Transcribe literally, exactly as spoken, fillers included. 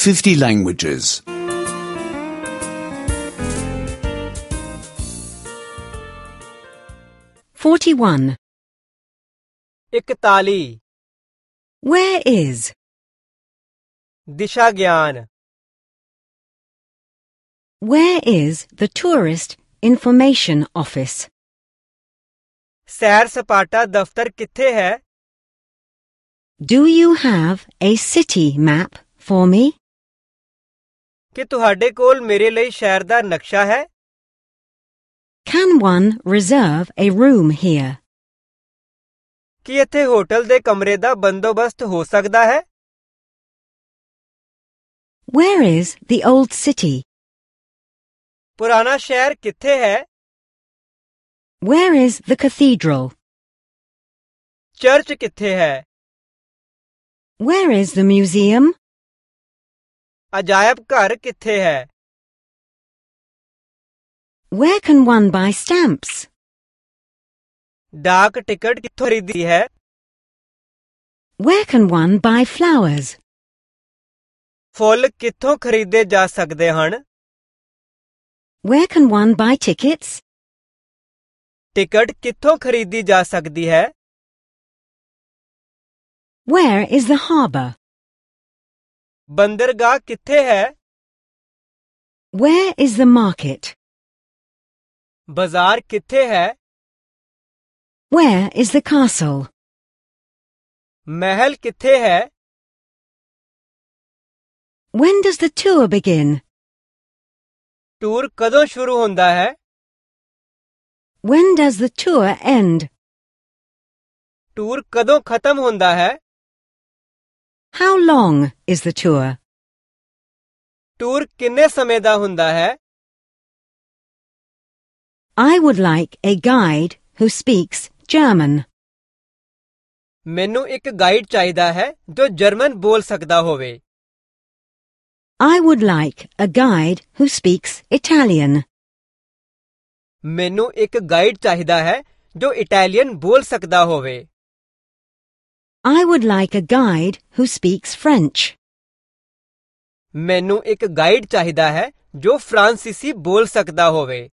fifty languages. forty-one. इकताली Where is? दिशा ज्ञान Where is the Tourist Information Office? सैर सपाटा दफ्तर कित्थे है? Do you have a city map for me? कि ਤੁਹਾਡੇ ਕੋਲ ਮੇਰੇ ਲਈ ਸ਼ਹਿਰ ਦਾ ਨਕਸ਼ਾ ਹੈ? Can one reserve a room here? ਕਿ ਇੱਥੇ ਹੋਟਲ ਦੇ ਕਮਰੇ ਦਾ ਬੰਦੋਬਸਤ ਹੋ ਸਕਦਾ ਹੈ? Where is the old city? ਪੁਰਾਣਾ ਸ਼ਹਿਰ ਕਿੱਥੇ ਹੈ? Where is the cathedral? Church ਕਿੱਥੇ ਹੈ? Where is the museum? ਅਜਾਇਬ ਘਰ ਕਿੱਥੇ ਹੈ? Where can one buy stamps? ਡਾਕ ਟਿਕਟ ਕਿੱਥੋਂ ਖਰੀਦੀ ਹੈ? Where can one buy flowers? ਫੁੱਲ ਕਿੱਥੋਂ ਖਰੀਦੇ ਜਾ ਸਕਦੇ ਹਨ? Where can one buy tickets? Ticket ਕਿੱਥੋਂ ਖਰੀਦੀ ਜਾ ਸਕਦੀ ਹੈ? Where is the harbour? ਬੰਦਰਗਾਹ ਕਿੱਥੇ ਹੈ? Where is the market? ਬਾਜ਼ਾਰ ਕਿੱਥੇ ਹੈ? Where is the castle? ਮਹਿਲ ਕਿੱਥੇ ਹੈ? When does the tour begin? Tour ਕਦੋਂ ਸ਼ੁਰੂ ਹੁੰਦਾ ਹੈ? When does the tour end? Tour ਕਦੋਂ ਖਤਮ ਹੁੰਦਾ ਹੈ? How long is the tour? Tour ਕਿੰਨੇ ਸਮੇਂ ਦਾ ਹੁੰਦਾ ਹੈ? I would like a guide who speaks German. ਮੈਨੂੰ ਇੱਕ ਗਾਈਡ ਚਾਹੀਦਾ ਹੈ ਜੋ ਜਰਮਨ ਬੋਲ ਸਕਦਾ ਹੋਵੇ। I would like a guide who speaks Italian. ਮੈਨੂੰ ਇੱਕ ਗਾਈਡ ਚਾਹੀਦਾ ਹੈ ਜੋ ਇਟਾਲੀਅਨ ਬੋਲ ਸਕਦਾ ਹੋਵੇ। I would like a guide who speaks French. ਮੈਨੂੰ ਇੱਕ ਗਾਈਡ ਚਾਹੀਦਾ ਹੈ ਜੋ ਫਰਾਂਸੀਸੀ ਬੋਲ ਸਕਦਾ ਹੋਵੇ।